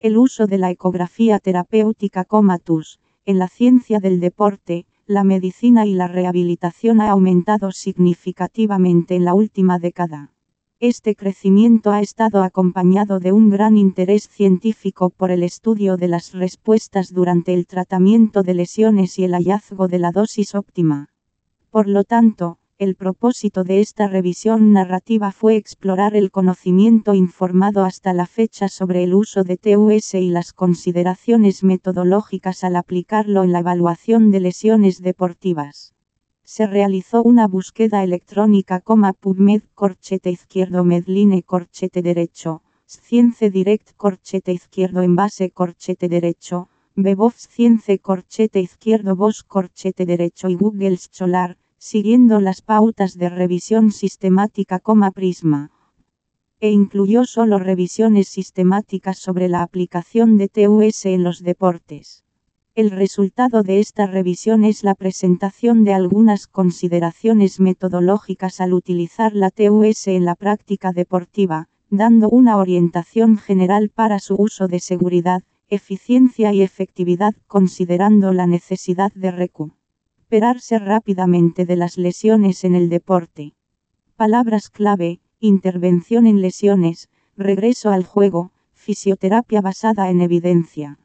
El uso de la ecografía terapéutica TUS, en la ciencia del deporte, la medicina y la rehabilitación ha aumentado significativamente en la última década. Este crecimiento ha estado acompañado de un gran interés científico por el estudio de las respuestas durante el tratamiento de lesiones y el hallazgo de la dosis óptima. Por lo tanto, el propósito de esta revisión narrativa fue explorar el conocimiento informado hasta la fecha sobre el uso de TUS y las consideraciones metodológicas al aplicarlo en la evaluación de lesiones deportivas. Se realizó una búsqueda electrónica PubMed corchete izquierdo Medline corchete derecho, Science Direct corchete izquierdo Envase corchete derecho, Web Science corchete izquierdo Bosch corchete derecho y Google Scholar, siguiendo las pautas de revisión sistemática Prisma. E incluyó solo revisiones sistemáticas sobre la aplicación de TUS en los deportes. El resultado de esta revisión es la presentación de algunas consideraciones metodológicas al utilizar la TUS en la práctica deportiva, dando una orientación general para su uso de seguridad, eficiencia y efectividad considerando la necesidad de recuperarse rápidamente de las lesiones en el deporte. Palabras clave: intervención en lesiones, regreso al juego, fisioterapia basada en evidencia.